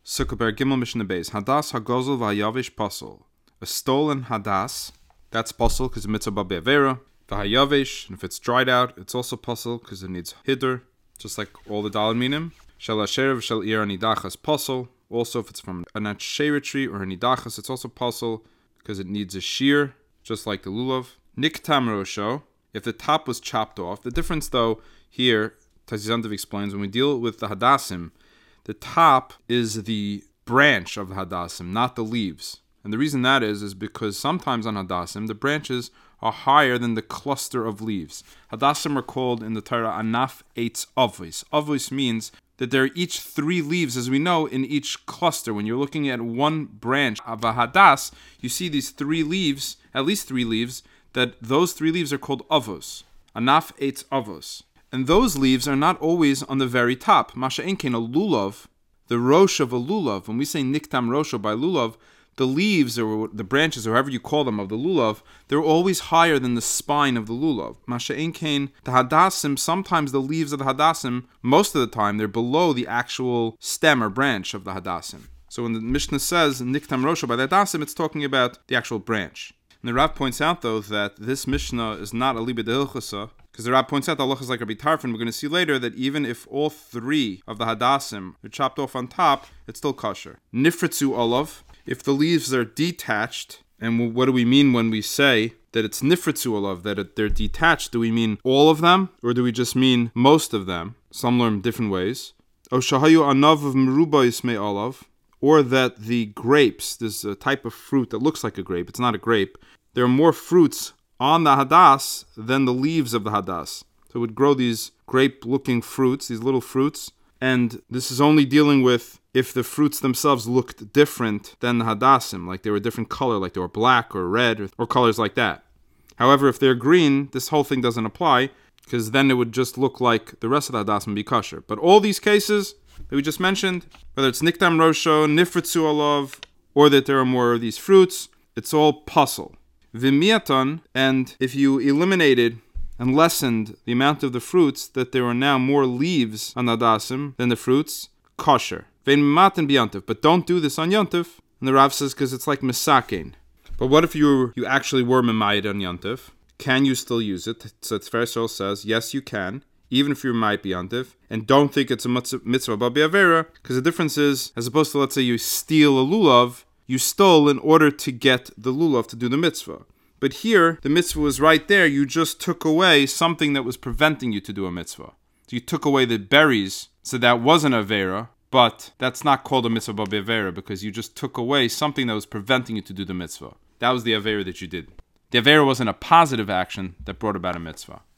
Sukkah Ber Gimel Mishnah Beis. Hadas hagozel v'hayavish pasul. A stolen hadas, that's pasul because it's mitzvah b'avera. V'hayavish, and if it's dried out, it's also pasul because it needs hiddur, just like all the daled minim. Shel asher shel ir anidachas pasul. Also, if it's from a nat tree or a nidachas, it's also pasul because it needs a shear, just like the lulav. Niktam rosho, if the top was chopped off. The difference, though, here, Tazizantiv explains, when we deal with the hadassim, the top is the branch of the hadassim, not the leaves. And the reason that is because sometimes on hadassim, the branches are higher than the cluster of leaves. Hadassim are called in the Torah anaf eitz avos. Avos means that there are each 3 leaves, as we know, in each cluster. When you're looking at one branch of a hadas, you see these 3 leaves, at least 3 leaves, that those 3 leaves are called avos. Anaf eitz avos. And those leaves are not always on the very top. Masha Enkein, a lulav, the rosh of a lulav, when we say niktam rosho by lulav, the leaves or the branches, or however you call them, of the lulav, they're always higher than the spine of the lulav. Masha Enkein, the hadassim, sometimes the leaves of the hadassim, most of the time, they're below the actual stem or branch of the hadassim. So when the Mishnah says niktam rosho by the hadassim, it's talking about the actual branch. And the Rav points out, though, that this Mishnah is not a liba d'hilchasa, because the Rav points out the halachas like Rabbi Tarfon. We're going to see later that even if all 3 of the hadassim are chopped off on top, it's still kosher. Nifritzu olav, if the leaves are detached, and what do we mean when we say that it's nifritzu olav, that they're detached? Do we mean all of them, or do we just mean most of them? Some learn different ways. O shahayu anav of meruba ismei olav, or that the grapes, there's a type of fruit that looks like a grape, it's not a grape, there are more fruits on the hadas than the leaves of the hadas. So it would grow these grape-looking fruits, these little fruits, and this is only dealing with if the fruits themselves looked different than the hadassim, like they were a different color, like they were black or red or colors like that. However, if they're green, this whole thing doesn't apply, because then it would just look like the rest of the hadassim and be kosher. But all these cases that we just mentioned, whether it's niktam rosho, nifritzu olav, or that there are more of these fruits, it's all pasul. V'miaton, and if you eliminated and lessened the amount of the fruits, that there are now more leaves on the hadassim than the fruits, kosher. V'matan b'yantiv, but don't do this on yantiv. And the Rav says because it's like misakein. But what if you actually were memayed on yantiv? Can you still use it? So Tzfer Yisrael says yes, you can, even if you're memayed b'yantiv, and don't think it's a mitzvah b'avera, because the difference is, as opposed to, let's say, you steal a lulav, you stole in order to get the lulav to do the mitzvah. But here, the mitzvah was right there. You just took away something that was preventing you to do a mitzvah. So you took away the berries, so that wasn't avera, but that's not called a mitzvah b'avera because you just took away something that was preventing you to do the mitzvah. That was the avera that you did. The avera wasn't a positive action that brought about a mitzvah.